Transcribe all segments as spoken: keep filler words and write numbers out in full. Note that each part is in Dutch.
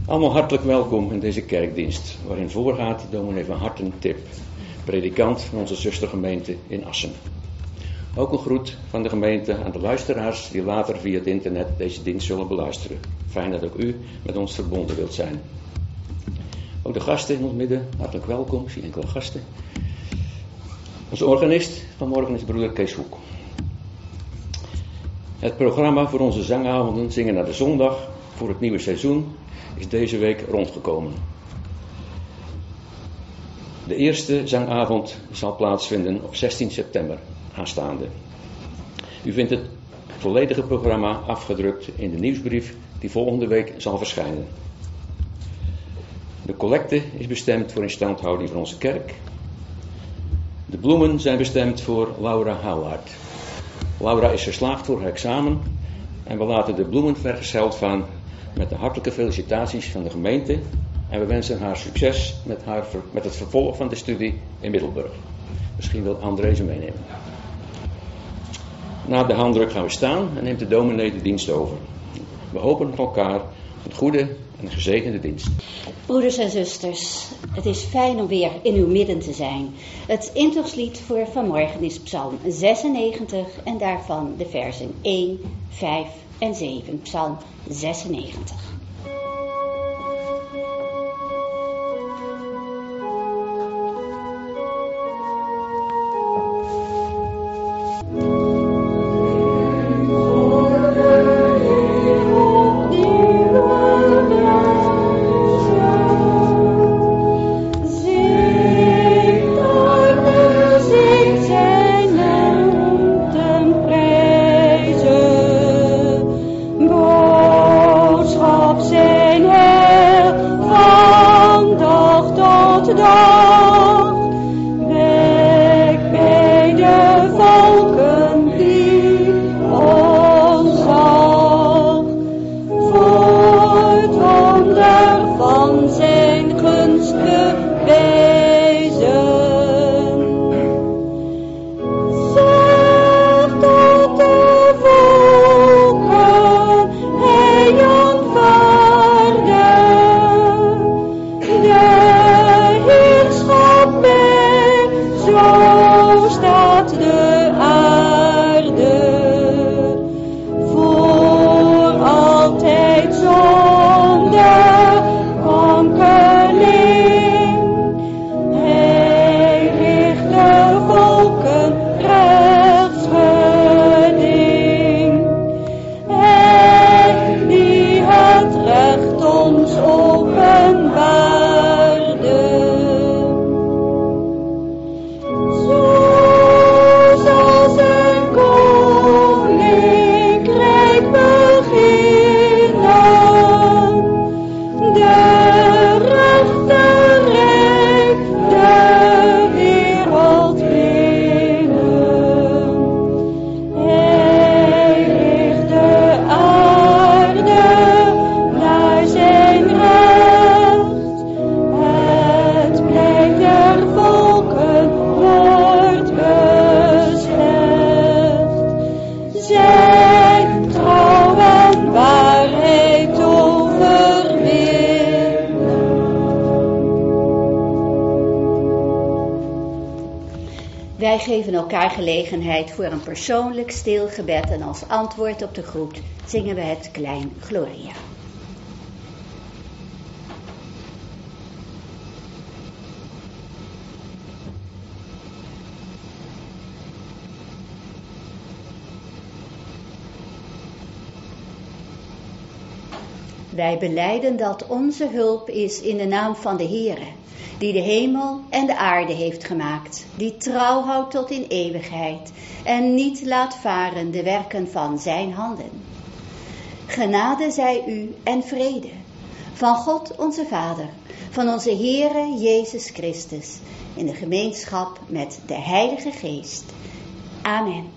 Allemaal hartelijk welkom in deze kerkdienst, waarin voorgaat dominee Van Harten Tip, predikant van onze zustergemeente in Assen. Ook een groet van de gemeente aan de luisteraars die later via het internet deze dienst zullen beluisteren. Fijn dat ook u met ons verbonden wilt zijn. Ook de gasten in ons midden, hartelijk welkom, ik zie enkele gasten. Onze organist vanmorgen is broeder Kees Hoek. Het programma voor onze zangavonden Zingen naar de Zondag voor het nieuwe seizoen is deze week rondgekomen. De eerste zangavond zal plaatsvinden op zestien september aanstaande. U vindt het volledige programma afgedrukt in de nieuwsbrief die volgende week zal verschijnen. De collecte is bestemd voor instandhouding van onze kerk. De bloemen zijn bestemd voor Laura Houwaard. Laura is geslaagd voor haar examen en we laten de bloemen vergezeld van met de hartelijke felicitaties van de gemeente en we wensen haar succes met, haar, met het vervolg van de studie in Middelburg. Misschien wil André ze meenemen. Na de handdruk gaan we staan en neemt de dominee de dienst over. We hopen met elkaar een goede en gezegende dienst. Broeders en zusters, het is fijn om weer in uw midden te zijn. Het intochtlied voor vanmorgen is Psalm zesennegentig en daarvan de versen één, vijf en zeven. Psalm zesennegentig. Wij geven elkaar gelegenheid voor een persoonlijk stil gebed en als antwoord op de groet zingen we het Klein Gloria. Wij belijden dat onze hulp is in de naam van de Heere, die de hemel en de aarde heeft gemaakt, die trouw houdt tot in eeuwigheid en niet laat varen de werken van zijn handen. Genade zij u en vrede, van God onze Vader, van onze Heere Jezus Christus, in de gemeenschap met de Heilige Geest. Amen.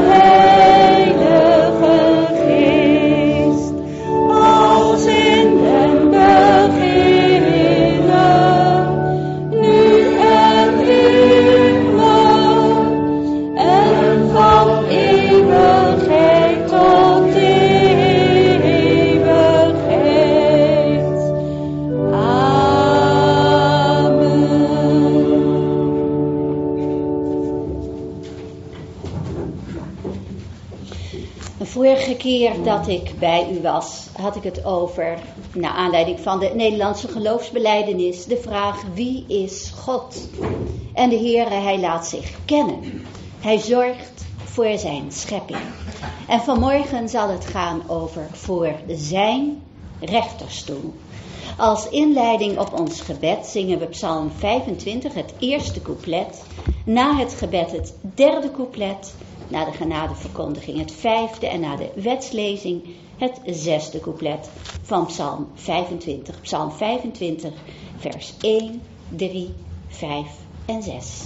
In keer dat ik bij u was, had ik het over, naar aanleiding van de Nederlandse geloofsbelijdenis, de vraag: wie is God? En de Heere, hij laat zich kennen. Hij zorgt voor zijn schepping. En vanmorgen zal het gaan over voor zijn rechterstoel. Als inleiding op ons gebed zingen we Psalm vijfentwintig, het eerste couplet. Na het gebed het derde couplet. Na de genadeverkondiging het vijfde en na de wetslezing het zesde couplet van Psalm vijfentwintig. Psalm vijfentwintig, vers één, drie, vijf en zes.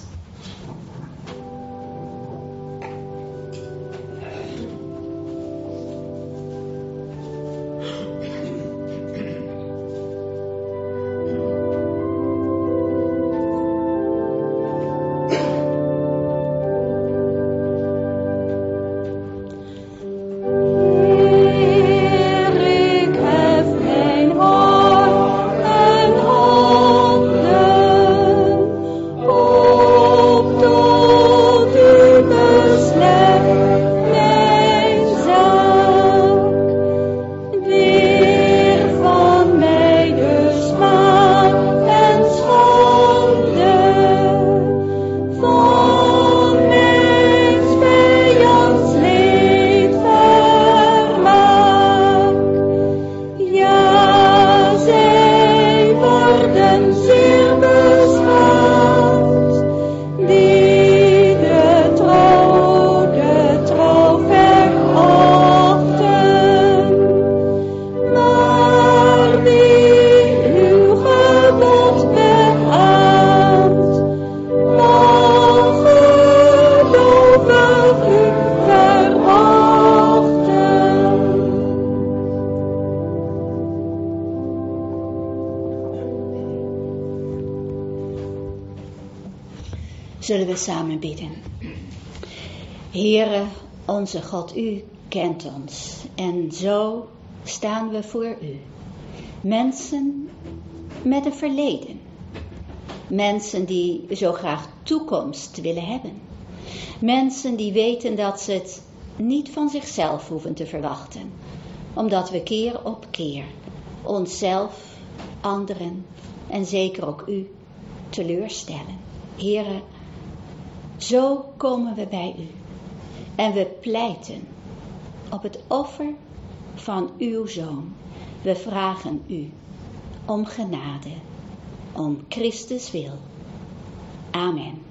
Zullen we samen bidden. Heere, onze God, u kent ons. En zo staan we voor u. Mensen met een verleden. Mensen die zo graag toekomst willen hebben. Mensen die weten dat ze het niet van zichzelf hoeven te verwachten. Omdat we keer op keer onszelf, anderen en zeker ook u teleurstellen. Heere, zo komen we bij u. En we pleiten op het offer van uw Zoon. We vragen u om genade, om Christus wil. Amen.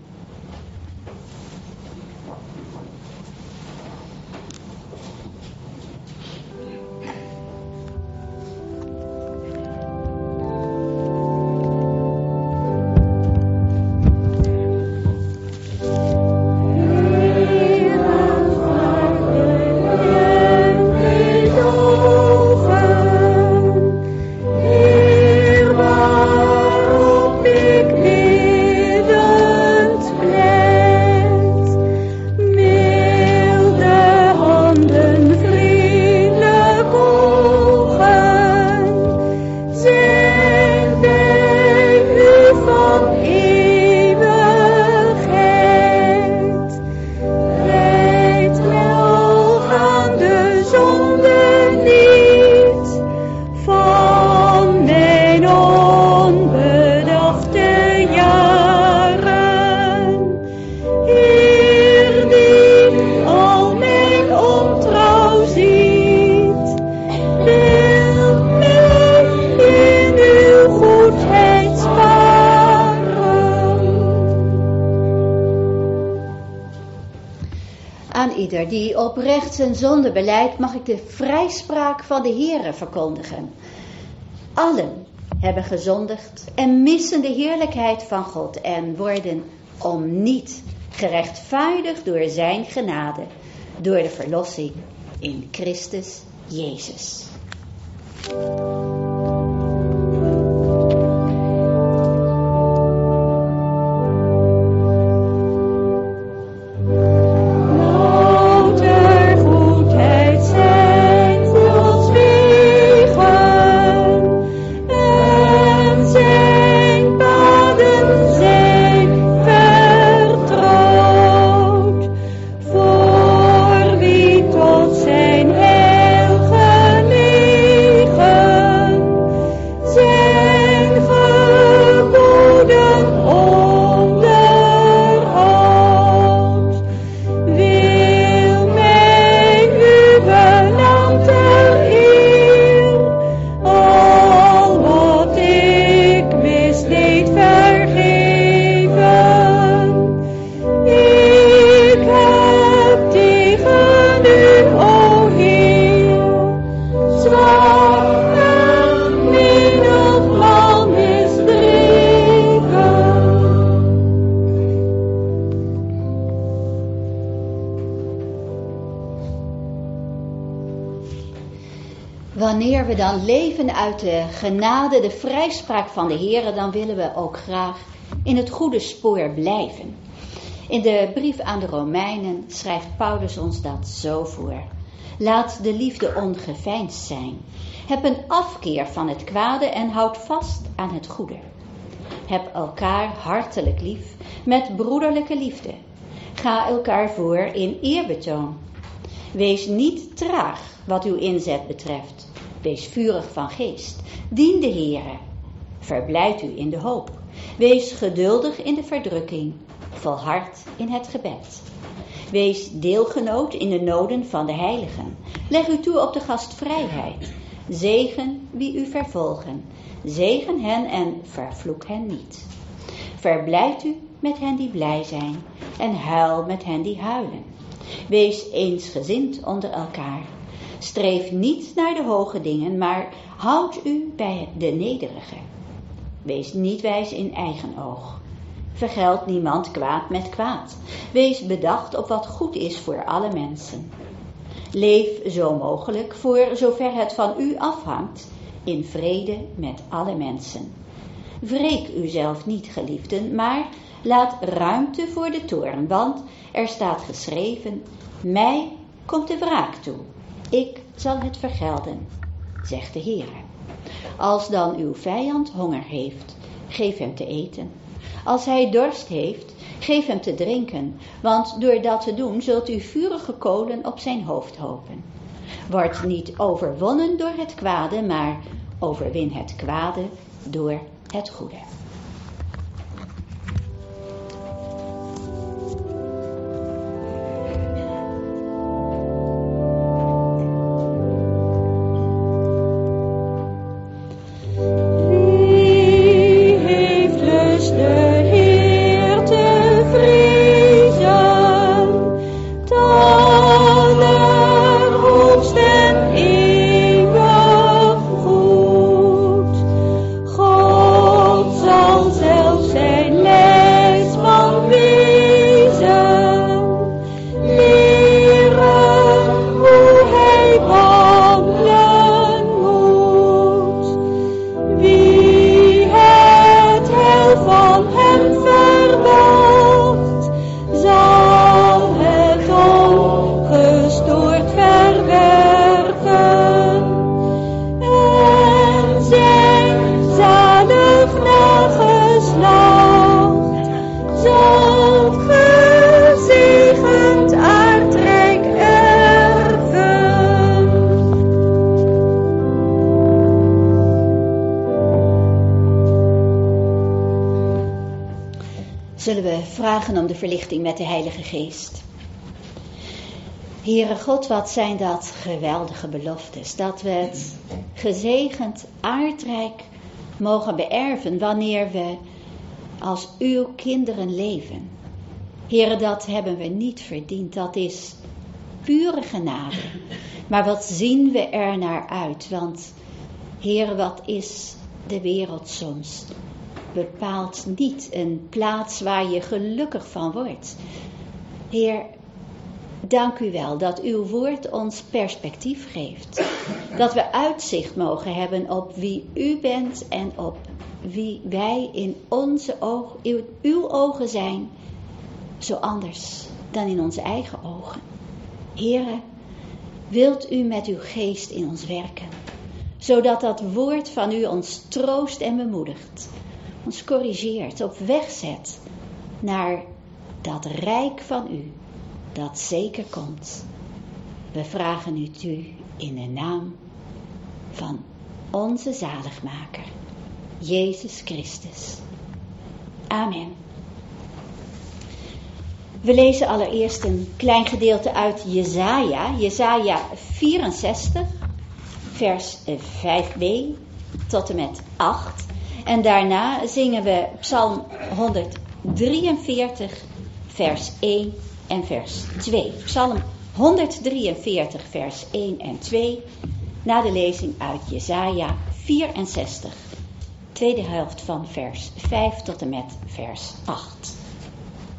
Die oprecht zijn zonde belijdt, mag ik de vrijspraak van de Heere verkondigen. Allen hebben gezondigd en missen de heerlijkheid van God en worden om niet gerechtvaardigd door zijn genade, door de verlossing in Christus Jezus. Voor wie tot zijn heil we dan leven uit de genade, de vrijspraak van de Heer, dan willen we ook graag in het goede spoor blijven. In de brief aan de Romeinen schrijft Paulus ons dat zo voor. Laat de liefde ongeveinsd zijn. Heb een afkeer van het kwade en houd vast aan het goede. Heb elkaar hartelijk lief met broederlijke liefde. Ga elkaar voor in eerbetoon. Wees niet traag wat uw inzet betreft. Wees vurig van geest. Dien de Heere. Verblijd u in de hoop. Wees geduldig in de verdrukking. Volhard in het gebed. Wees deelgenoot in de noden van de heiligen. Leg u toe op de gastvrijheid. Zegen wie u vervolgen. Zegen hen en vervloek hen niet. Verblijd u met hen die blij zijn en huil met hen die huilen. Wees eensgezind onder elkaar. Streef niet naar de hoge dingen, maar houd u bij de nederige. Wees niet wijs in eigen oog. Vergeld niemand kwaad met kwaad. Wees bedacht op wat goed is voor alle mensen. Leef zo mogelijk, voor zover het van u afhangt, in vrede met alle mensen. Wreek uzelf niet, geliefden, maar laat ruimte voor de toorn, want er staat geschreven: mij komt de wraak toe. Ik zal het vergelden, zegt de Heere. Als dan uw vijand honger heeft, geef hem te eten. Als hij dorst heeft, geef hem te drinken, want door dat te doen zult u vurige kolen op zijn hoofd hopen. Word niet overwonnen door het kwade, maar overwin het kwade door het goede. Zullen we vragen om de verlichting met de Heilige Geest. Heere God, wat zijn dat geweldige beloftes. Dat we het gezegend aardrijk mogen beërven wanneer we als uw kinderen leven. Heere, dat hebben we niet verdiend. Dat is pure genade. Maar wat zien we er naar uit? Want Heere, wat is de wereld soms? Bepaalt niet een plaats waar je gelukkig van wordt. Heer, dank u wel dat uw woord ons perspectief geeft. Dat we uitzicht mogen hebben op wie u bent en op wie wij in onze ogen, uw, uw ogen zijn, zo anders dan in onze eigen ogen. Heere, wilt u met uw geest in ons werken, zodat dat woord van u ons troost en bemoedigt, ons corrigeert, op weg zet naar dat rijk van u, dat zeker komt. We vragen u u in de naam van onze zaligmaker, Jezus Christus. Amen. We lezen allereerst een klein gedeelte uit Jesaja, Jesaja vierenzestig, vers vijf b tot en met acht. En daarna zingen we Psalm honderddrieënveertig, vers één en vers twee. Psalm honderddrieënveertig, vers één en twee, na de lezing uit Jesaja vierenzestig, tweede helft van vers vijf tot en met vers acht.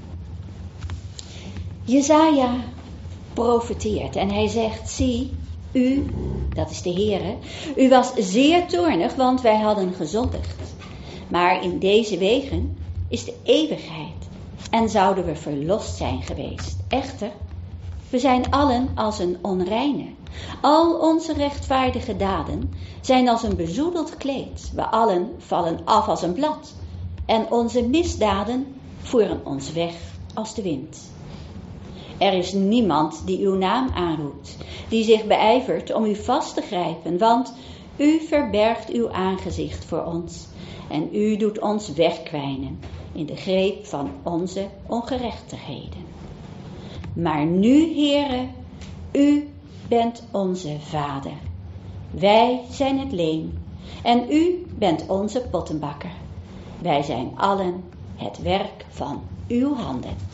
Jesaja profeteert en hij zegt: zie, U, dat is de Heere, u was zeer toornig, want wij hadden gezondigd. Maar in deze wegen is de eeuwigheid en zouden we verlost zijn geweest. Echter, we zijn allen als een onreine. Al onze rechtvaardige daden zijn als een bezoedeld kleed. We allen vallen af als een blad. En onze misdaden voeren ons weg als de wind. Er is niemand die uw naam aanroept, die zich beijvert om u vast te grijpen, want u verbergt uw aangezicht voor ons en u doet ons wegkwijnen in de greep van onze ongerechtigheden. Maar nu, Heere, u bent onze Vader. Wij zijn het leem en u bent onze pottenbakker. Wij zijn allen het werk van uw handen.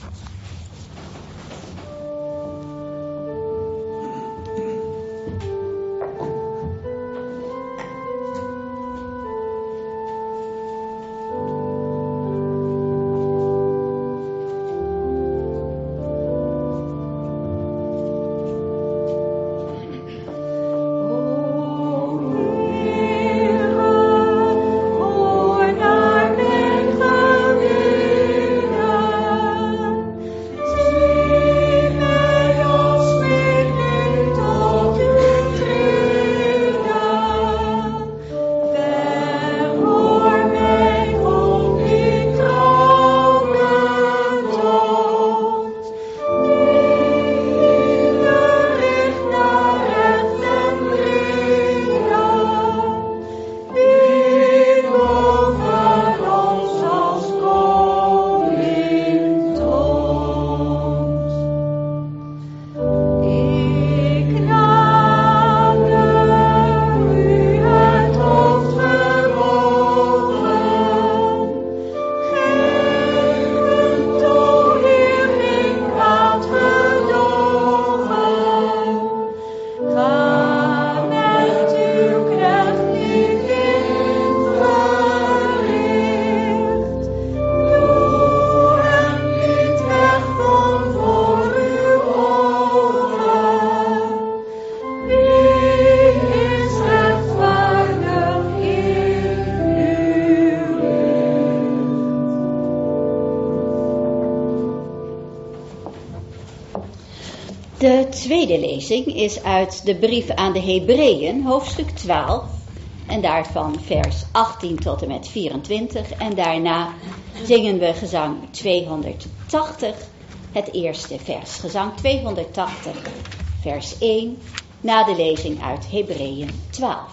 De tweede lezing is uit de brief aan de Hebreeën, hoofdstuk twaalf, en daarvan vers achttien tot en met vierentwintig. En daarna zingen we gezang tweehonderdtachtig, het eerste vers. Gezang tweehonderdtachtig, vers één, na de lezing uit Hebreeën twaalf.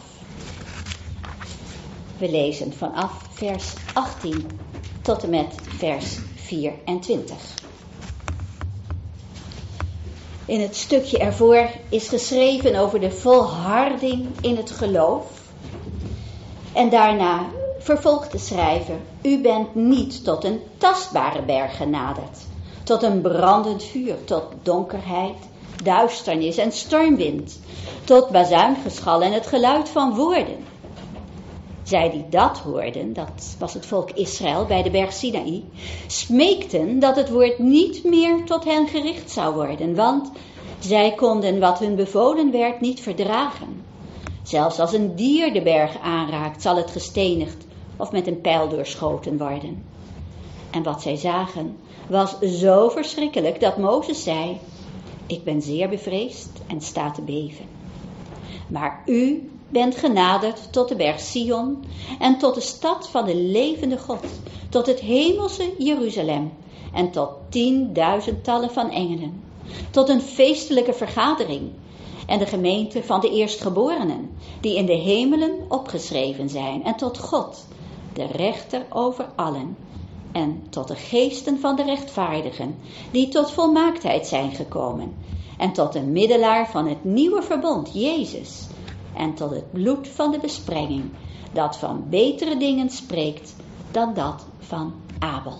We lezen vanaf vers achttien tot en met vers vierentwintig. In het stukje ervoor is geschreven over de volharding in het geloof. En daarna vervolgt de schrijver: u bent niet tot een tastbare berg genaderd, tot een brandend vuur, tot donkerheid, duisternis en stormwind, tot bazuingeschal en het geluid van woorden. Zij die dat hoorden, dat was het volk Israël bij de berg Sinaï, smeekten dat het woord niet meer tot hen gericht zou worden, want zij konden wat hun bevolen werd niet verdragen. Zelfs als een dier de berg aanraakt, zal het gestenigd of met een pijl doorschoten worden. En wat zij zagen was zo verschrikkelijk dat Mozes zei: ik ben zeer bevreesd en sta te beven. Maar u bent genaderd tot de berg Sion en tot de stad van de levende God, tot het hemelse Jeruzalem en tot tienduizendtallen van engelen, tot een feestelijke vergadering en de gemeente van de eerstgeborenen, die in de hemelen opgeschreven zijn, en tot God, de rechter over allen, en tot de geesten van de rechtvaardigen, die tot volmaaktheid zijn gekomen, en tot de middelaar van het nieuwe verbond, Jezus, en tot het bloed van de besprenging, dat van betere dingen spreekt dan dat van Abel.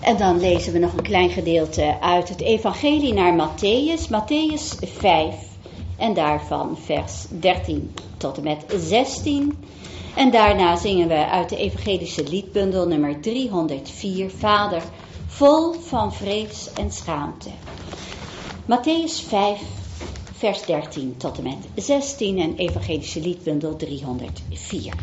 En dan lezen we nog een klein gedeelte uit het evangelie naar Matthäus, Matthäus vijf. En daarvan vers dertien tot en met zestien. En daarna zingen we uit de evangelische liedbundel nummer driehonderdvier, Vader, vol van vrees en schaamte. Matthäus vijf, vers dertien tot en met zestien en evangelische liedbundel driehonderdvier.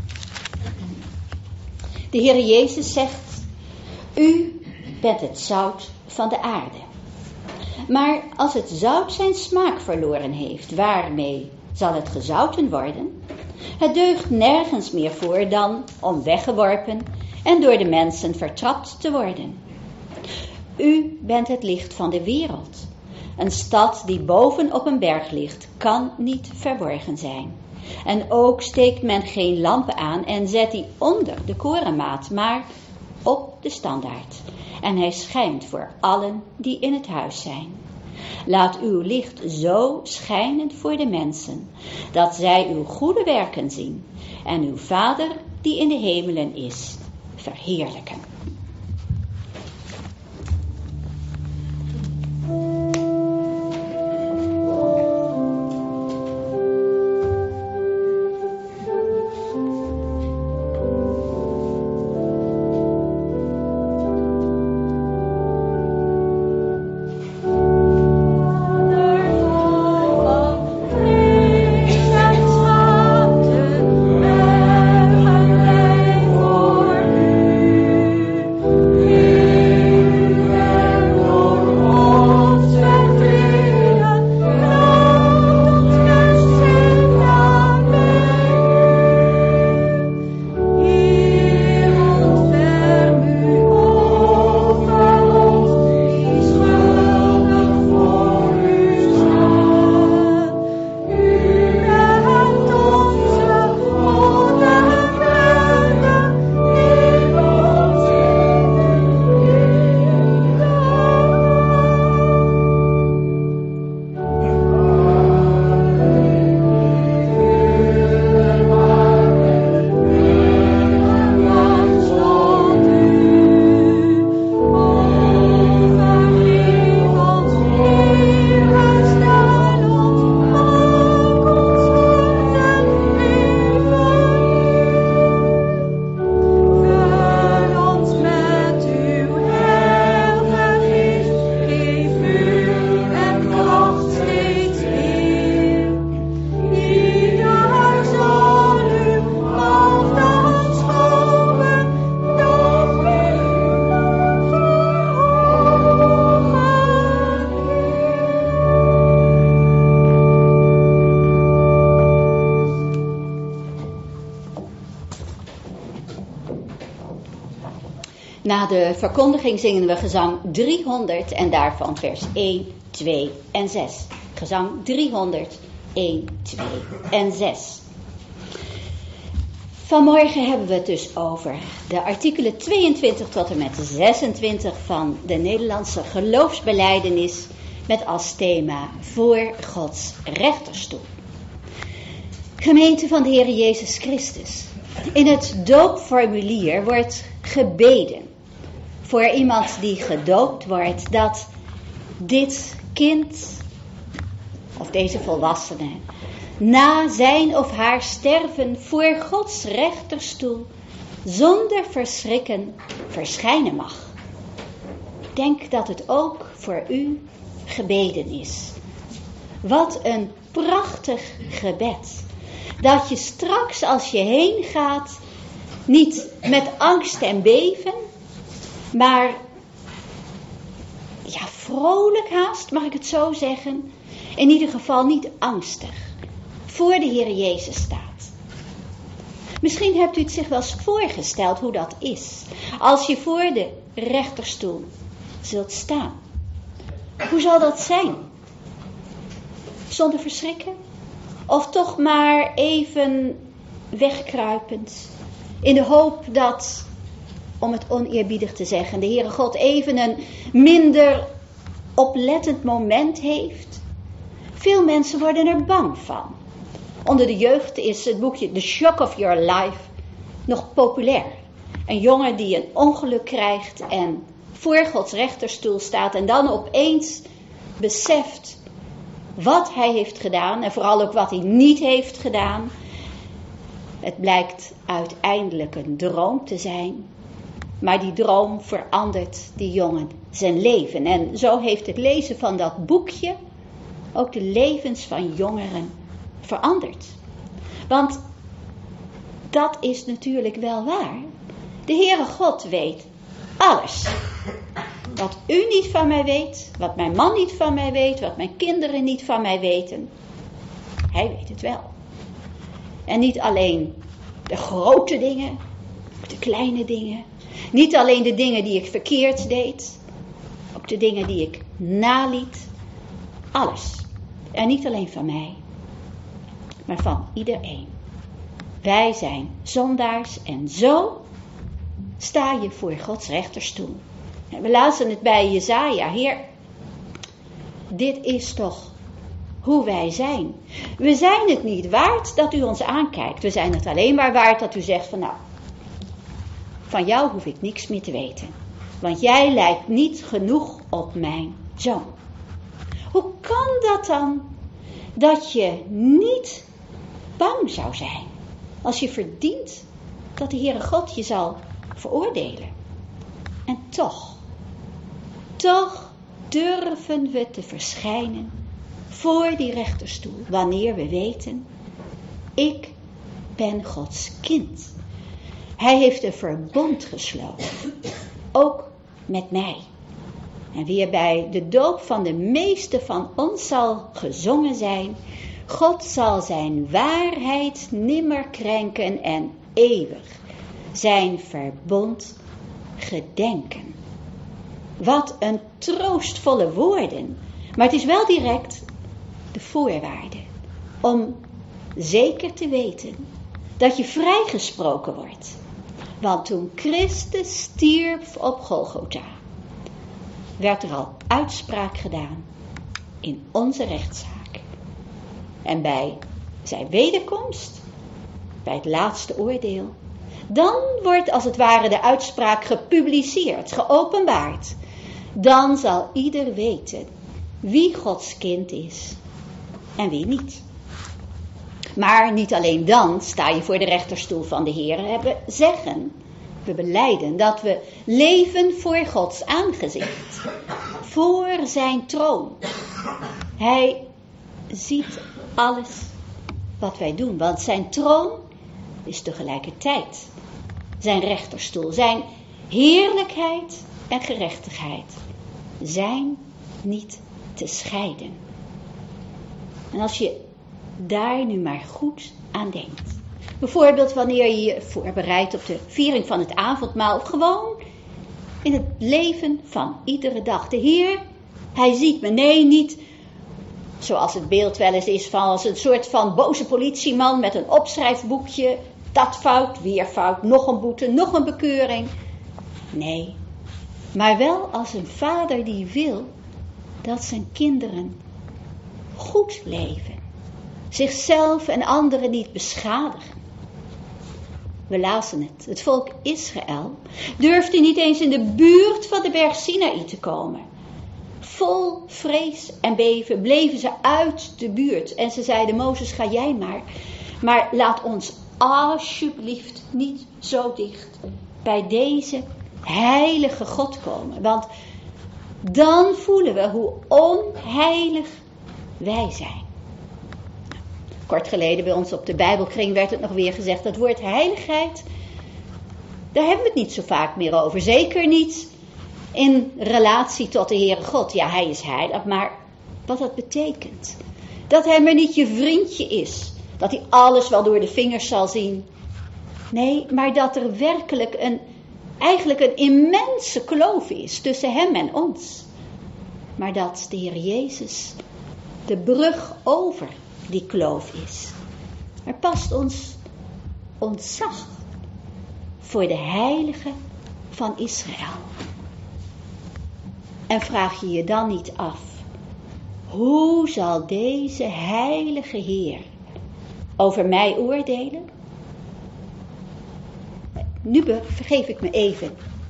De Heer Jezus zegt, u bent het zout van de aarde. Maar als het zout zijn smaak verloren heeft, waarmee zal het gezouten worden? Het deugt nergens meer voor dan om weggeworpen en door de mensen vertrapt te worden. U bent het licht van de wereld. Een stad die boven op een berg ligt, kan niet verborgen zijn. En ook steekt men geen lamp aan en zet die onder de korenmaat, maar op de standaard. En hij schijnt voor allen die in het huis zijn. Laat uw licht zo schijnen voor de mensen, dat zij uw goede werken zien en uw Vader die in de hemelen is, verheerlijken. Na de verkondiging zingen we gezang driehonderd en daarvan vers één, twee en zes. Gezang driehonderd, één, twee en zes. Vanmorgen hebben we het dus over de artikelen tweeëntwintig tot en met zesentwintig van de Nederlandse geloofsbelijdenis met als thema voor Gods rechterstoel. Gemeente van de Heer Jezus Christus. In het doopformulier wordt gebeden voor iemand die gedoopt wordt, dat dit kind of deze volwassene na zijn of haar sterven voor Gods rechterstoel zonder verschrikken verschijnen mag. Ik denk dat het ook voor u gebeden is. Wat een prachtig gebed. Dat je straks als je heen gaat niet met angst en beven, maar ja, vrolijk haast, mag ik het zo zeggen. In ieder geval niet angstig voor de Heer Jezus staat. Misschien hebt u het zich wel eens voorgesteld hoe dat is. Als je voor de rechterstoel zult staan. Hoe zal dat zijn? Zonder verschrikken? Of toch maar even wegkruipend. In de hoop dat, om het oneerbiedig te zeggen, de Heere God even een minder oplettend moment heeft. Veel mensen worden er bang van. Onder de jeugd is het boekje The Shock of Your Life nog populair. Een jongen die een ongeluk krijgt en voor Gods rechterstoel staat en dan opeens beseft wat hij heeft gedaan en vooral ook wat hij niet heeft gedaan. Het blijkt uiteindelijk een droom te zijn, maar die droom verandert die jongen zijn leven. En zo heeft het lezen van dat boekje ook de levens van jongeren veranderd. Want dat is natuurlijk wel waar. De Heere God weet alles. Wat u niet van mij weet, wat mijn man niet van mij weet, wat mijn kinderen niet van mij weten. Hij weet het wel. En niet alleen de grote dingen, ook de kleine dingen. Niet alleen de dingen die ik verkeerd deed, ook de dingen die ik naliet. Alles. En niet alleen van mij, maar van iedereen. Wij zijn zondaars en zo sta je voor Gods rechterstoel. En we lazen het bij Jesaja. Heer, dit is toch hoe wij zijn. We zijn het niet waard dat u ons aankijkt. We zijn het alleen maar waard dat u zegt van nou, van jou hoef ik niks meer te weten. Want jij lijkt niet genoeg op mijn zoon. Hoe kan dat dan dat je niet bang zou zijn als je verdient dat de Heere God je zal veroordelen? En toch, toch durven we te verschijnen voor die rechterstoel wanneer we weten, ik ben Gods kind. Hij heeft een verbond gesloten, ook met mij. En weer bij de doop van de meeste van ons zal gezongen zijn, God zal zijn waarheid nimmer krenken en eeuwig zijn verbond gedenken. Wat een troostvolle woorden. Maar het is wel direct de voorwaarde om zeker te weten dat je vrijgesproken wordt. Want toen Christus stierf op Golgotha, werd er al uitspraak gedaan in onze rechtszaak. En bij zijn wederkomst, bij het laatste oordeel, dan wordt als het ware de uitspraak gepubliceerd, geopenbaard. Dan zal ieder weten wie Gods kind is en wie niet. Maar niet alleen dan sta je voor de rechterstoel van de Heer. We zeggen, we belijden dat we leven voor Gods aangezicht. Voor zijn troon. Hij ziet alles wat wij doen. Want zijn troon is tegelijkertijd zijn rechterstoel. Zijn heerlijkheid en gerechtigheid zijn niet te scheiden. En als je daar nu maar goed aan denkt. Bijvoorbeeld wanneer je je voorbereidt op de viering van het avondmaal. Of gewoon in het leven van iedere dag. De Heer, hij ziet me. Nee, niet zoals het beeld wel eens is van als een soort van boze politieman met een opschrijfboekje. Dat fout, weer fout, nog een boete, nog een bekeuring. Nee, maar wel als een vader die wil dat zijn kinderen goed leven. Zichzelf en anderen niet beschadigen. We lazen het. Het volk Israël durfde niet eens in de buurt van de berg Sinaï te komen. Vol vrees en beven bleven ze uit de buurt. En ze zeiden, Mozes, ga jij maar. Maar laat ons alsjeblieft niet zo dicht bij deze heilige God komen. Want dan voelen we hoe onheilig wij zijn. Kort geleden bij ons op de Bijbelkring werd het nog weer gezegd, dat woord heiligheid, daar hebben we het niet zo vaak meer over. Zeker niet in relatie tot de Heere God. Ja, hij is heilig, maar wat dat betekent. Dat hij maar niet je vriendje is. Dat hij alles wel door de vingers zal zien. Nee, maar dat er werkelijk een, eigenlijk een immense kloof is tussen hem en ons. Maar dat de Heer Jezus de brug over die kloof is. Er past ons ontzag voor de heilige van Israël. En vraag je je dan niet af, hoe zal deze heilige Heer over mij oordelen? Nu vergeef ik me even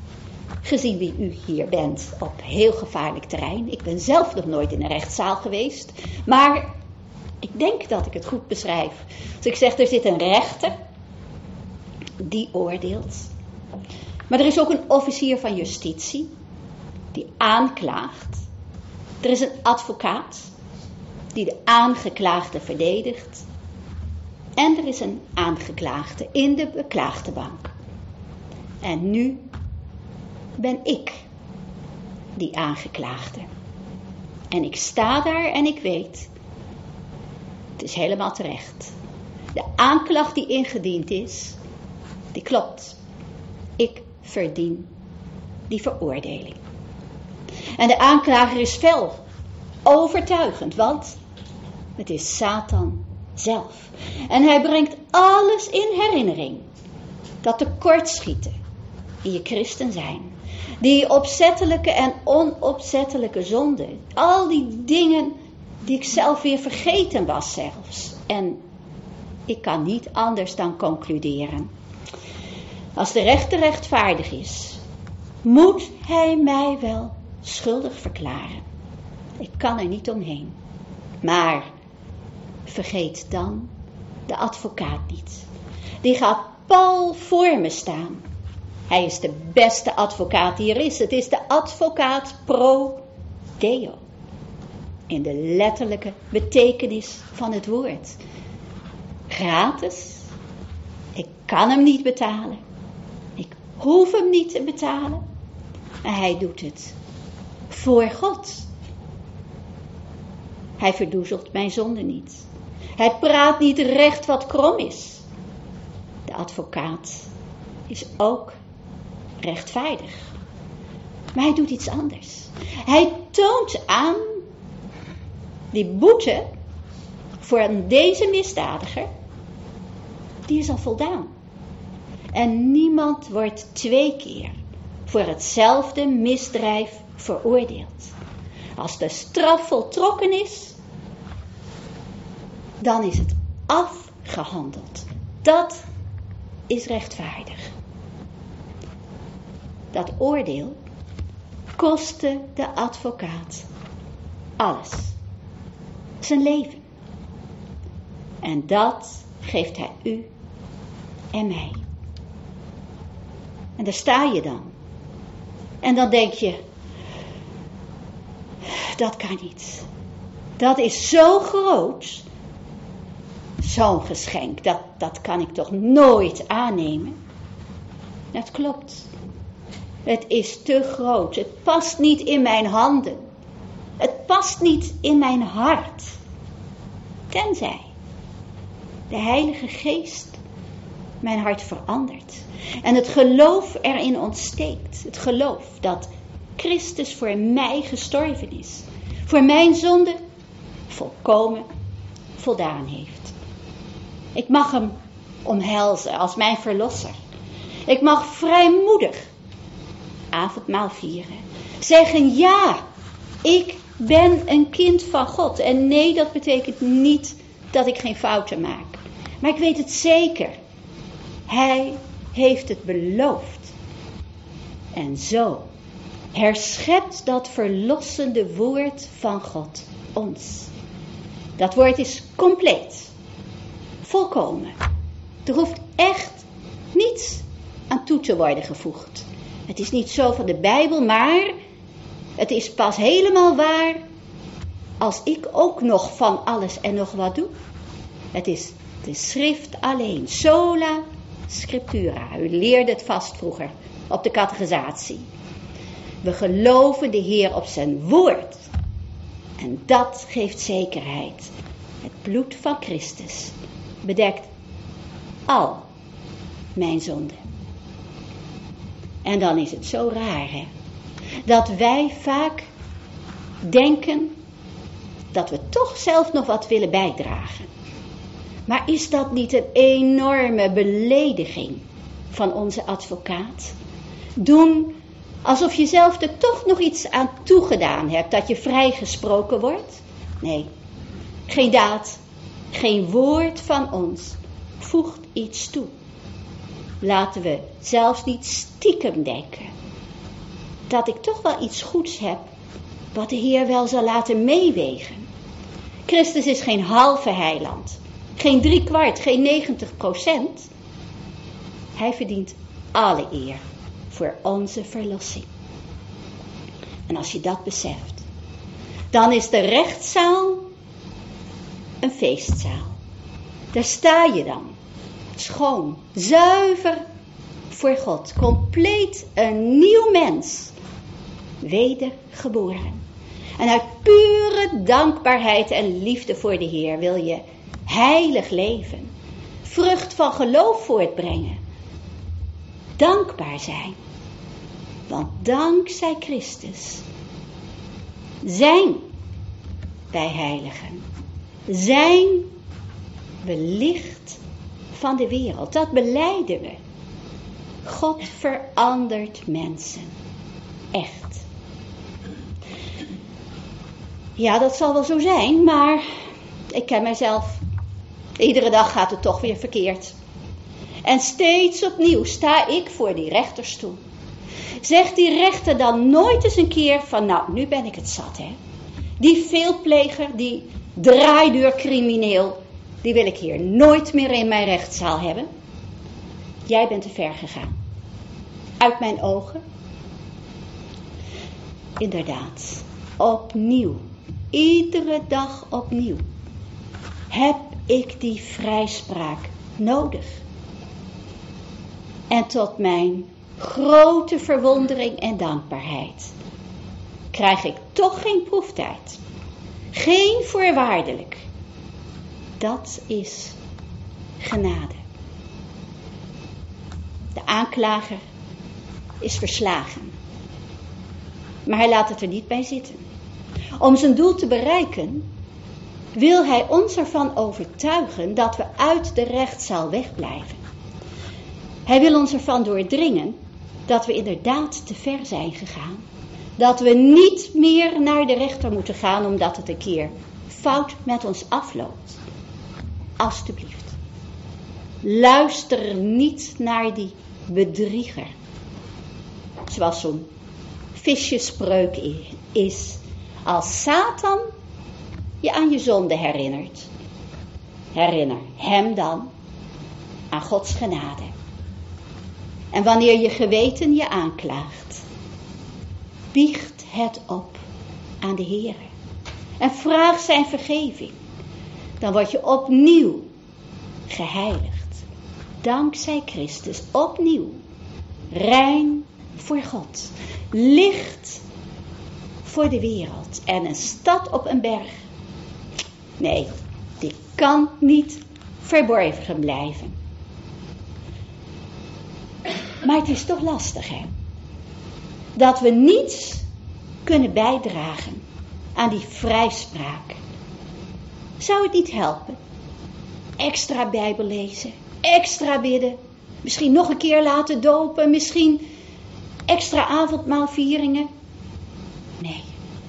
gezien wie u hier bent, op heel gevaarlijk terrein. Ik ben zelf nog nooit in een rechtszaal geweest, maar ik denk dat ik het goed beschrijf. Als ik zeg, er zit een rechter die oordeelt. Maar er is ook een officier van justitie die aanklaagt. Er is een advocaat die de aangeklaagde verdedigt. En er is een aangeklaagde in de beklaagde bank. En nu ben ik die aangeklaagde. En ik sta daar en ik weet, het is helemaal terecht. De aanklacht die ingediend is, die klopt. Ik verdien die veroordeling. En de aanklager is fel, overtuigend, want het is Satan zelf. En hij brengt alles in herinnering. Dat tekortschieten in je christen zijn. Die opzettelijke en onopzettelijke zonden. Al die dingen die ik zelf weer vergeten was zelfs. En ik kan niet anders dan concluderen. Als de rechter rechtvaardig is, moet hij mij wel schuldig verklaren. Ik kan er niet omheen. Maar vergeet dan de advocaat niet. Die gaat pal voor me staan. Hij is de beste advocaat die er is. Het is de advocaat pro Deo. In de letterlijke betekenis van het woord. Gratis. Ik kan hem niet betalen. Ik hoef hem niet te betalen. En hij doet het voor God. Hij verdoezelt mijn zonde niet. Hij praat niet recht wat krom is. De advocaat is ook rechtvaardig. Maar hij doet iets anders. Hij toont aan die boete voor deze misdadiger, die is al voldaan. En niemand wordt twee keer voor hetzelfde misdrijf veroordeeld. Als de straf voltrokken is, dan is het afgehandeld. Dat is rechtvaardig. Dat oordeel kostte de advocaat alles. Zijn leven. En dat geeft hij u en mij. En daar sta je dan. En dan denk je, dat kan niet. Dat is zo groot. Zo'n geschenk, dat, dat kan ik toch nooit aannemen. Dat klopt. Het is te groot. Het past niet in mijn handen. Het past niet in mijn hart. Tenzij de Heilige Geest mijn hart verandert. En het geloof erin ontsteekt. Het geloof dat Christus voor mij gestorven is. Voor mijn zonde volkomen voldaan heeft. Ik mag hem omhelzen als mijn verlosser. Ik mag vrijmoedig avondmaal vieren. Zeggen ja, ik ben een kind van God. En nee, dat betekent niet dat ik geen fouten maak. Maar ik weet het zeker. Hij heeft het beloofd. En zo herschept dat verlossende woord van God ons. Dat woord is compleet. Volkomen. Er hoeft echt niets aan toe te worden gevoegd. Het is niet zo van de Bijbel, maar het is pas helemaal waar als ik ook nog van alles en nog wat doe. Het is de schrift alleen. Sola scriptura. U leerde het vast vroeger op de catechisatie. We geloven de Heer op zijn woord. En dat geeft zekerheid. Het bloed van Christus bedekt al mijn zonden. En dan is het zo raar, hè? Dat wij vaak denken dat we toch zelf nog wat willen bijdragen. Maar is dat niet een enorme belediging van onze advocaat? Doen alsof je zelf er toch nog iets aan toegedaan hebt, dat je vrijgesproken wordt? Nee, geen daad, geen woord van ons voegt iets toe. Laten we zelfs niet stiekem denken dat ik toch wel iets goeds heb, wat de Heer wel zal laten meewegen. Christus is geen halve heiland, geen drie kwart, geen negentig procent. Hij verdient alle eer voor onze verlossing. En als je dat beseft, dan is de rechtszaal een feestzaal. Daar sta je dan, schoon, zuiver voor God, compleet een nieuw mens, wedergeboren. En uit pure dankbaarheid en liefde voor de Heer wil je heilig leven, vrucht van geloof voortbrengen, dankbaar zijn. Want dankzij Christus zijn wij heiligen, zijn we licht van de wereld. Dat belijden we. God verandert mensen. Echt. Ja, dat zal wel zo zijn, maar ik ken mijzelf. Iedere dag gaat het toch weer verkeerd. En steeds opnieuw sta ik voor die rechterstoel. Zegt die rechter dan nooit eens een keer van, nou, nu ben ik het zat, hè. Die veelpleger, die draaideurcrimineel, die wil ik hier nooit meer in mijn rechtszaal hebben. Jij bent te ver gegaan. Uit mijn ogen. Inderdaad, opnieuw, iedere dag opnieuw, heb ik die vrijspraak nodig. En tot mijn grote verwondering en dankbaarheid krijg ik toch geen proeftijd. Geen voorwaardelijk. Dat is genade. De aanklager is verslagen. Maar hij laat het er niet bij zitten. Om zijn doel te bereiken, wil hij ons ervan overtuigen dat we uit de rechtszaal wegblijven. Hij wil ons ervan doordringen dat we inderdaad te ver zijn gegaan. Dat we niet meer naar de rechter moeten gaan omdat het een keer fout met ons afloopt. Alsjeblieft. Luister niet naar die bedrieger. Zoals zo'n visjespreuk is. Als Satan je aan je zonde herinnert, herinner hem dan aan Gods genade. En wanneer je geweten je aanklaagt, biecht het op aan de Heer. En vraag zijn vergeving. Dan word je opnieuw geheiligd. Dankzij Christus opnieuw. Rein voor God. Licht voor de wereld. En een stad op een berg. Nee, die kan niet verborgen blijven. Maar het is toch lastig, hè? Dat we niets kunnen bijdragen aan die vrijspraak. Zou het niet helpen? Extra Bijbel lezen, extra bidden, misschien nog een keer laten dopen, misschien extra avondmaalvieringen? Nee.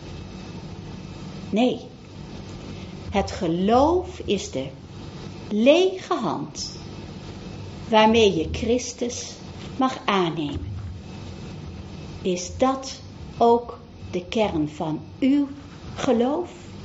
Nee. Het geloof is de lege hand waarmee je Christus mag aannemen. Is dat ook de kern van uw geloof?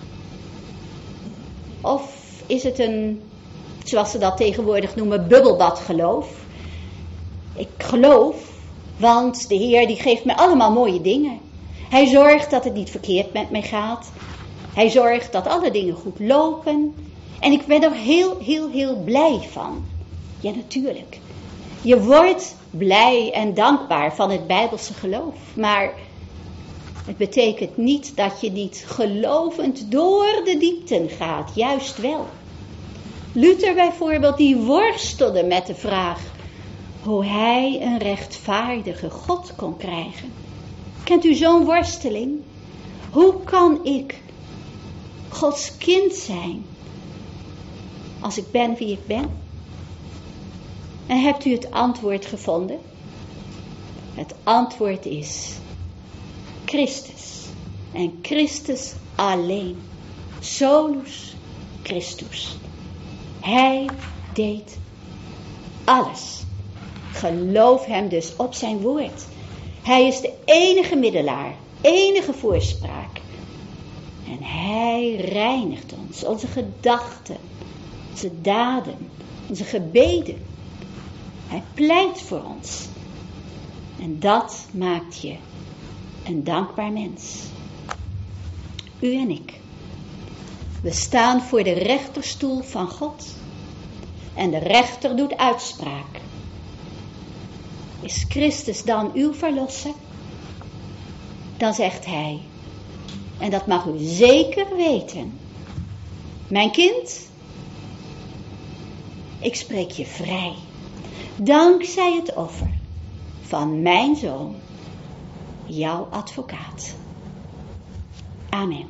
Of is het een, zoals ze dat tegenwoordig noemen, bubbelbadgeloof? Ik geloof, want de Heer die geeft me allemaal mooie dingen. Hij zorgt dat het niet verkeerd met mij gaat. Hij zorgt dat alle dingen goed lopen. En ik ben er heel, heel, heel blij van. Ja, natuurlijk. Je wordt blij en dankbaar van het Bijbelse geloof. Maar het betekent niet dat je niet gelovend door de diepten gaat. Juist wel. Luther bijvoorbeeld, die worstelde met de vraag hoe hij een rechtvaardige God kon krijgen. Kent u zo'n worsteling? Hoe kan ik Gods kind zijn als ik ben wie ik ben? En hebt u het antwoord gevonden? Het antwoord is Christus. En Christus alleen. Solus Christus. Hij deed alles. Geloof hem dus op zijn woord. Hij is de enige middelaar, enige voorspraak. En hij reinigt ons, onze gedachten, onze daden, onze gebeden. Hij pleit voor ons. En dat maakt je een dankbaar mens. U en ik. We staan voor de rechterstoel van God. En de rechter doet uitspraak. Is Christus dan uw verlosser? Dan zegt hij, en dat mag u zeker weten. Mijn kind, ik spreek je vrij. Dankzij het offer van mijn zoon, jouw advocaat. Amen.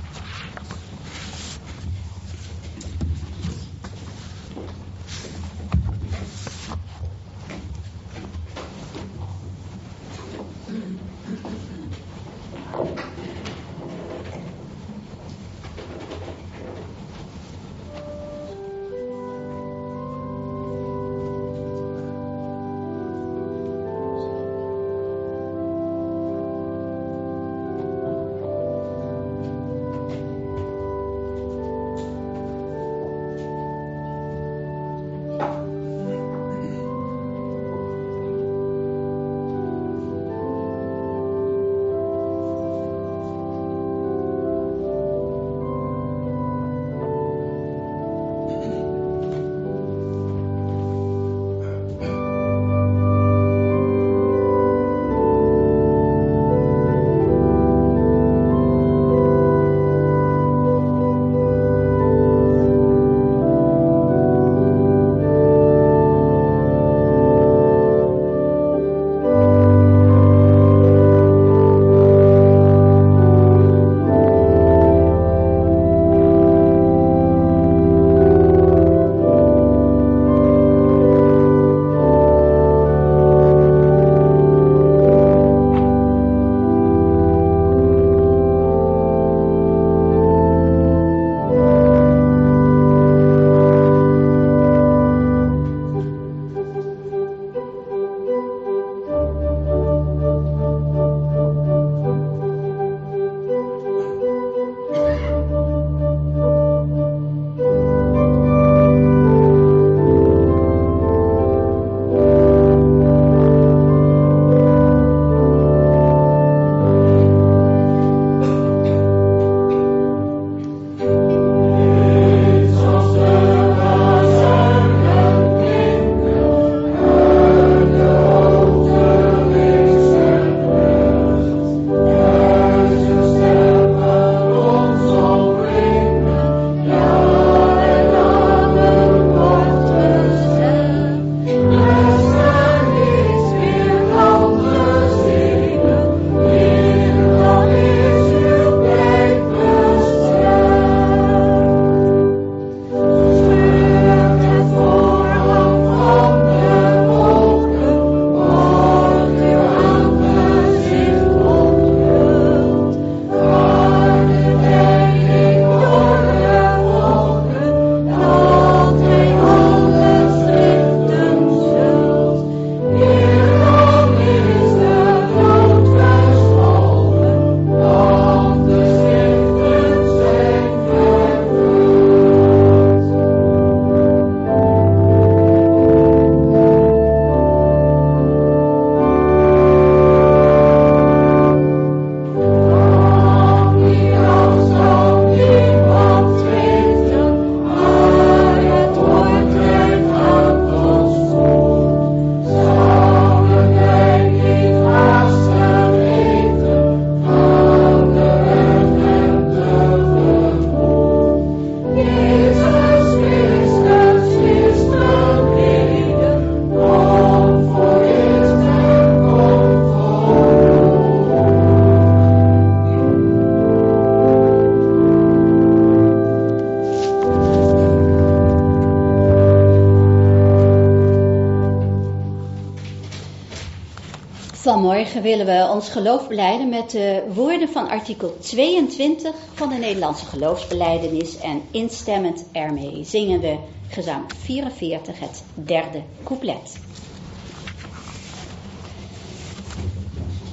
Vanmorgen willen we ons geloof belijden met de woorden van artikel tweeëntwintig van de Nederlandse geloofsbelijdenis. En instemmend ermee zingen we gezang vierenveertig, het derde couplet.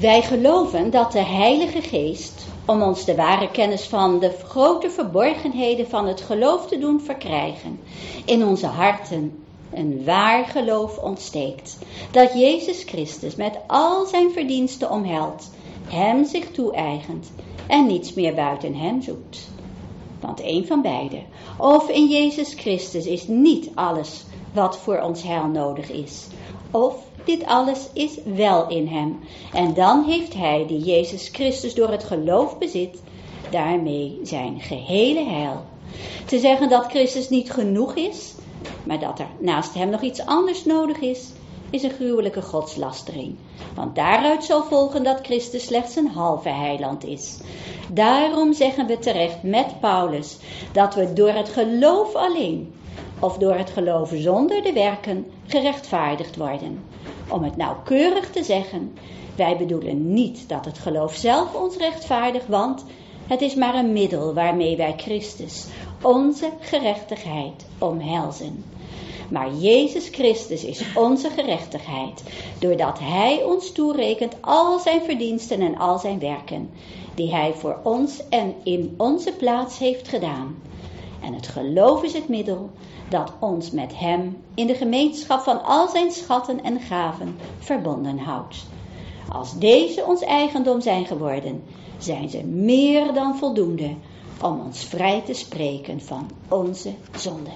Wij geloven dat de Heilige Geest, om ons de ware kennis van de grote verborgenheden van het geloof te doen verkrijgen, in onze harten een waar geloof ontsteekt, dat Jezus Christus met al zijn verdiensten omhelst, hem zich toe-eigent en niets meer buiten hem zoekt. Want een van beiden, of in Jezus Christus is niet alles wat voor ons heil nodig is, of dit alles is wel in hem. En dan heeft hij, die Jezus Christus door het geloof bezit, daarmee zijn gehele heil. Te zeggen dat Christus niet genoeg is, maar dat er naast hem nog iets anders nodig is, is een gruwelijke godslastering. Want daaruit zal volgen dat Christus slechts een halve heiland is. Daarom zeggen we terecht met Paulus dat we door het geloof alleen, of door het geloof zonder de werken, gerechtvaardigd worden. Om het nauwkeurig te zeggen, wij bedoelen niet dat het geloof zelf ons rechtvaardigt, want het is maar een middel waarmee wij Christus, onze gerechtigheid, omhelzen. Maar Jezus Christus is onze gerechtigheid, doordat Hij ons toerekent al zijn verdiensten en al zijn werken, die Hij voor ons en in onze plaats heeft gedaan. En het geloof is het middel dat ons met Hem in de gemeenschap van al zijn schatten en gaven verbonden houdt. Als deze ons eigendom zijn geworden, zijn ze meer dan voldoende om ons vrij te spreken van onze zonden.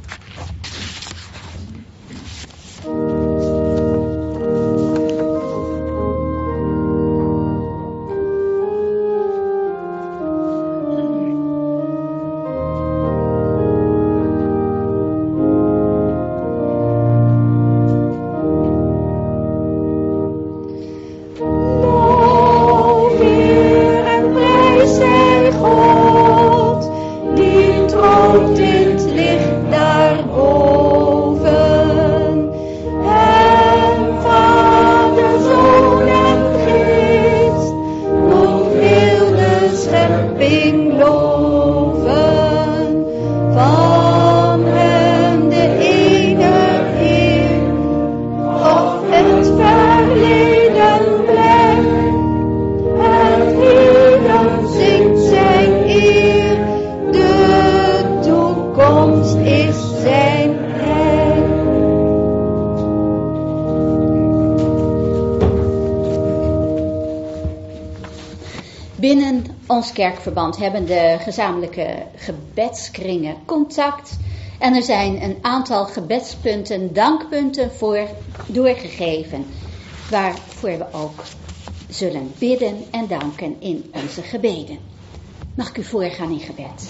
Binnen ons kerkverband hebben de gezamenlijke gebedskringen contact. En er zijn een aantal gebedspunten, dankpunten voor doorgegeven. Waarvoor we ook zullen bidden en danken in onze gebeden. Mag ik u voorgaan in gebed?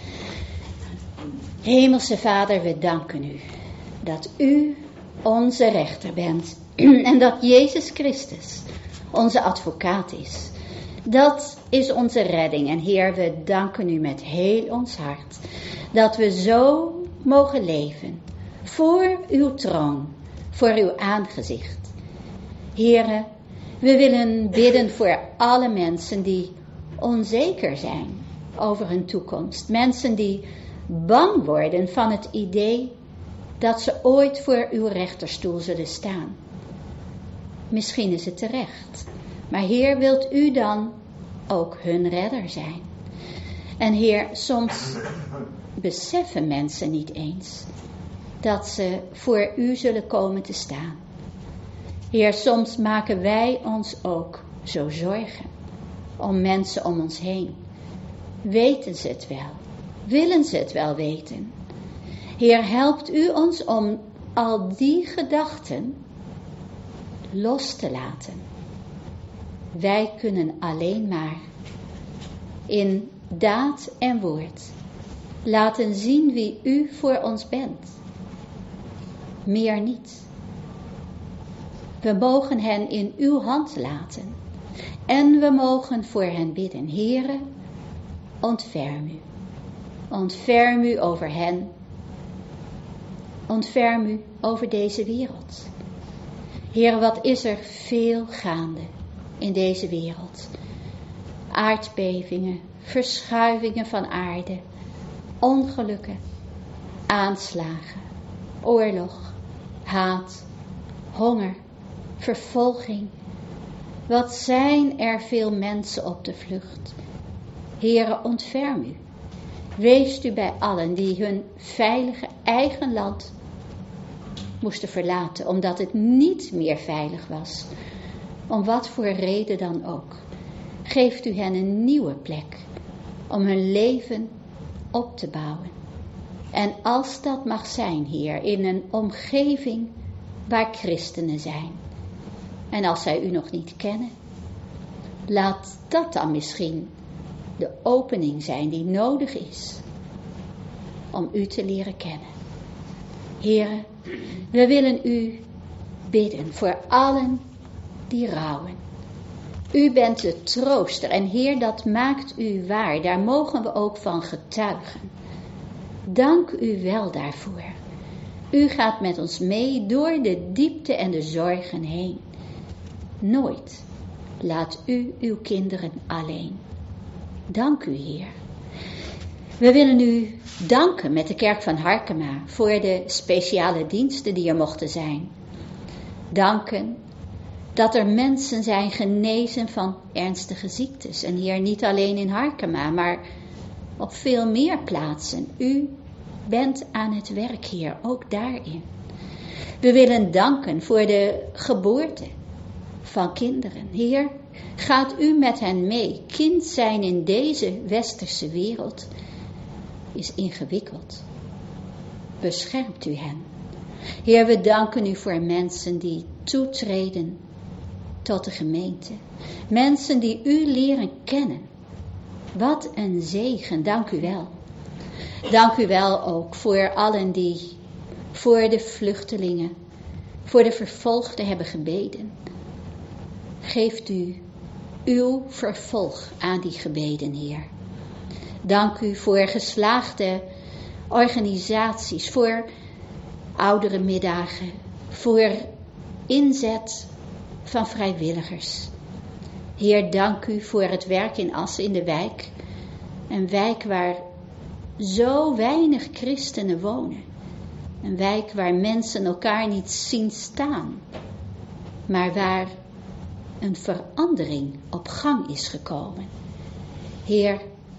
Hemelse Vader, we danken u dat u onze rechter bent. En dat Jezus Christus onze advocaat is. Dat is onze redding. En Heer, we danken u met heel ons hart. Dat we zo mogen leven. Voor uw troon. Voor uw aangezicht. Heere, we willen bidden voor alle mensen die onzeker zijn over hun toekomst. Mensen die bang worden van het idee dat ze ooit voor uw rechterstoel zullen staan. Misschien is het terecht. Maar Heer, wilt u dan ook hun redder zijn? En Heer, soms beseffen mensen niet eens dat ze voor u zullen komen te staan. Heer, soms maken wij ons ook zo zorgen om mensen om ons heen. Weten ze het wel? Willen ze het wel weten? Heer, helpt u ons om al die gedachten los te laten. Wij kunnen alleen maar in daad en woord laten zien wie u voor ons bent. Meer niet. We mogen hen in uw hand laten. En we mogen voor hen bidden. Heere, ontferm u. Ontferm u over hen. Ontferm u over deze wereld. Heer, wat is er veel gaande in deze wereld. Aardbevingen, verschuivingen van aarde, ongelukken, aanslagen, oorlog, haat, honger, vervolging. Wat zijn er veel mensen op de vlucht. Heere, ontferm u. Wees u bij allen die hun veilige eigen land moesten verlaten, omdat het niet meer veilig was. Om wat voor reden dan ook. Geeft u hen een nieuwe plek om hun leven op te bouwen. En als dat mag zijn, Heer, in een omgeving waar christenen zijn. En als zij u nog niet kennen, laat dat dan misschien de opening zijn die nodig is om u te leren kennen. Heere, we willen u bidden voor allen die rouwen. U bent de trooster en Heer, dat maakt u waar. Daar mogen we ook van getuigen. Dank u wel daarvoor. U gaat met ons mee door de diepte en de zorgen heen. Nooit laat u uw kinderen alleen. Dank u, Heer. We willen u danken met de kerk van Harkema voor de speciale diensten die er mochten zijn. Danken dat er mensen zijn genezen van ernstige ziektes. En hier niet alleen in Harkema, maar op veel meer plaatsen. U bent aan het werk hier, ook daarin. We willen danken voor de geboorte van kinderen. Heer, gaat u met hen mee. Kind zijn in deze westerse wereld is ingewikkeld. Beschermt u hen. Heer, we danken u voor mensen die toetreden tot de gemeente. Mensen die u leren kennen. Wat een zegen, dank u wel. Dank u wel ook voor allen die voor de vluchtelingen, voor de vervolgden hebben gebeden. Geeft u uw vervolg aan die gebeden, Heer. Dank u voor geslaagde organisaties, voor ouderenmiddagen, voor inzet van vrijwilligers. Heer, dank u voor het werk in Assen in de wijk. Een wijk waar zo weinig christenen wonen. Een wijk waar mensen elkaar niet zien staan. Maar waar een verandering op gang is gekomen. Heer,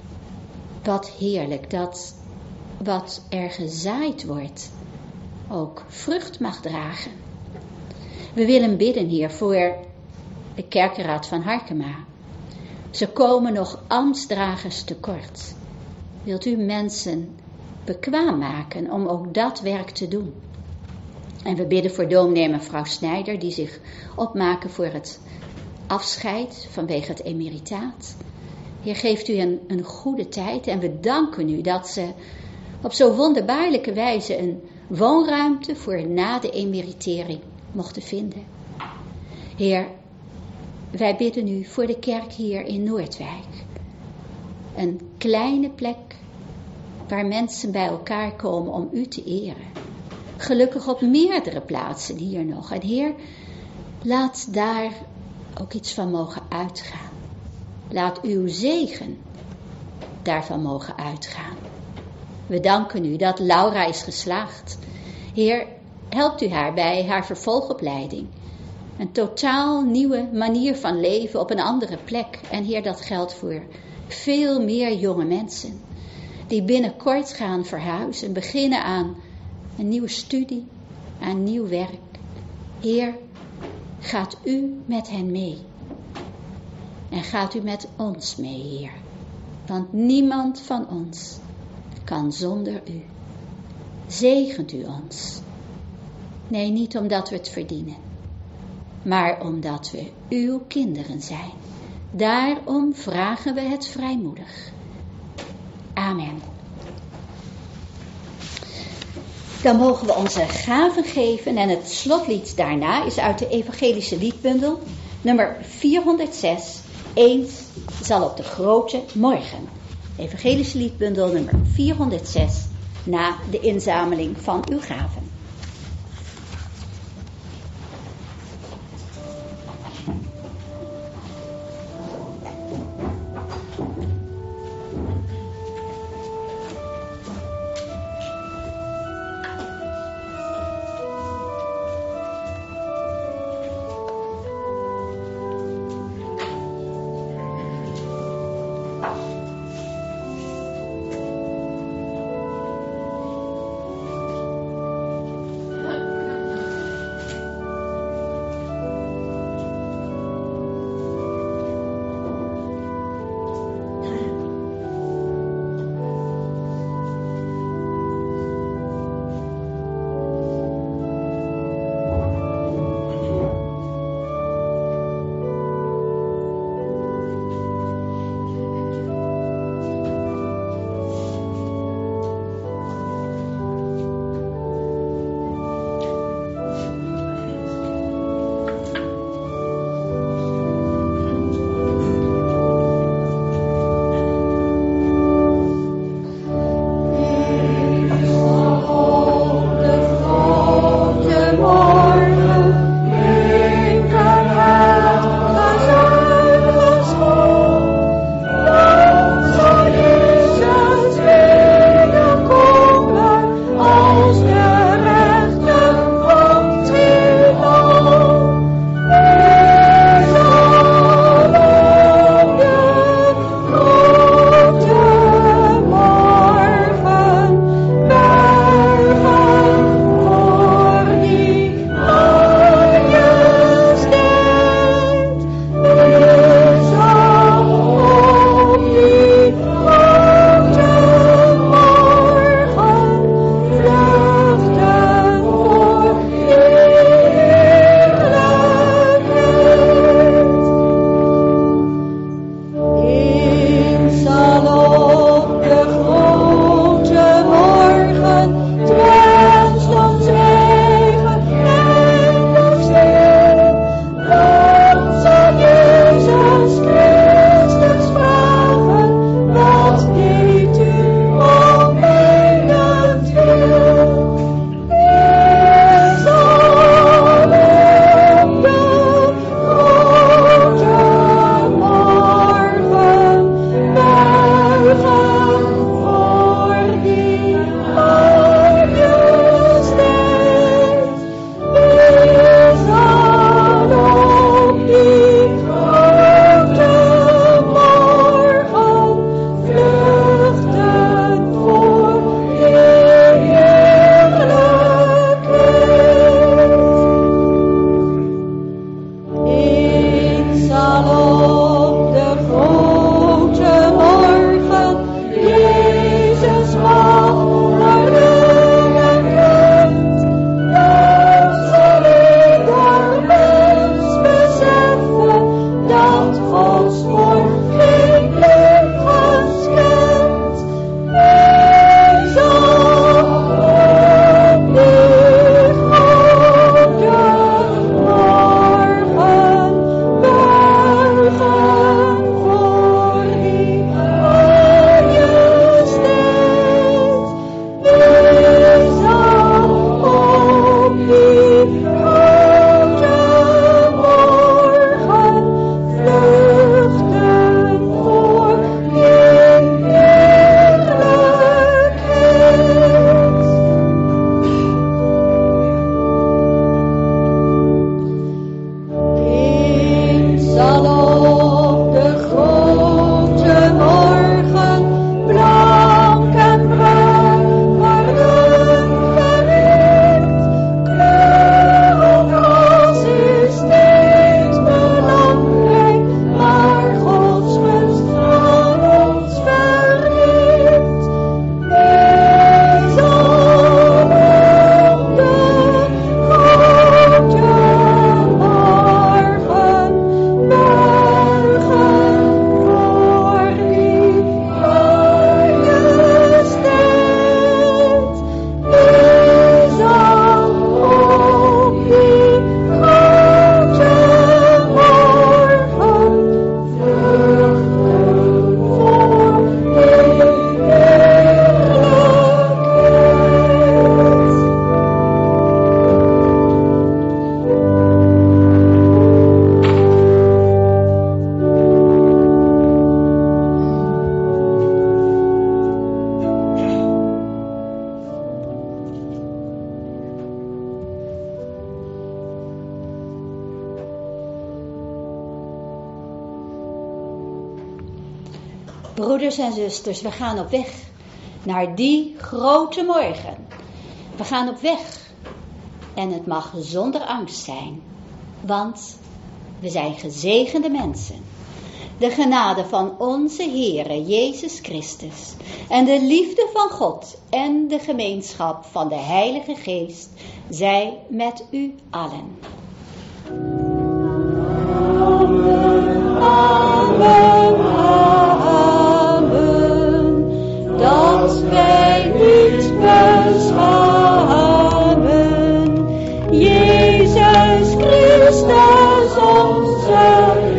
wat heerlijk dat wat er gezaaid wordt ook vrucht mag dragen. We willen bidden, Heer, voor de kerkenraad van Harkema. Ze komen nog ambtsdragers tekort. Wilt u mensen bekwaam maken om ook dat werk te doen? En we bidden voor dominee en mevrouw Snijder, die zich opmaken voor het afscheid vanwege het emeritaat. Heer, geeft u een, een goede tijd en we danken u dat ze op zo wonderbaarlijke wijze een woonruimte voor na de emeritering mochten vinden. Heer, wij bidden u voor de kerk hier in Noordwijk. Een kleine plek waar mensen bij elkaar komen om u te eren. Gelukkig op meerdere plaatsen hier nog. En Heer, laat daar ook iets van mogen uitgaan. Laat uw zegen daarvan mogen uitgaan. We danken u dat Laura is geslaagd. Heer, helpt u haar bij haar vervolgopleiding. Een totaal nieuwe manier van leven op een andere plek. En Heer, dat geldt voor veel meer jonge mensen. Die binnenkort gaan verhuizen, beginnen aan een nieuwe studie, aan nieuw werk. Heer, gaat u met hen mee. En gaat u met ons mee, Heer. Want niemand van ons kan zonder u. Zegent u ons. Nee, niet omdat we het verdienen. Maar omdat we uw kinderen zijn. Daarom vragen we het vrijmoedig. Amen. Dan mogen we onze gaven geven en het slotlied daarna is uit de evangelische liedbundel nummer vierhonderdzes. Eens zal op de grote morgen. Evangelische liedbundel nummer vierhonderdzes na de inzameling van uw gaven. Broeders en zusters, we gaan op weg naar die grote morgen. We gaan op weg en het mag zonder angst zijn, want we zijn gezegende mensen. De genade van onze Heere Jezus Christus en de liefde van God en de gemeenschap van de Heilige Geest zij met u allen. Amen, amen, amen, dat wij niet beschamen. Jezus Christus onze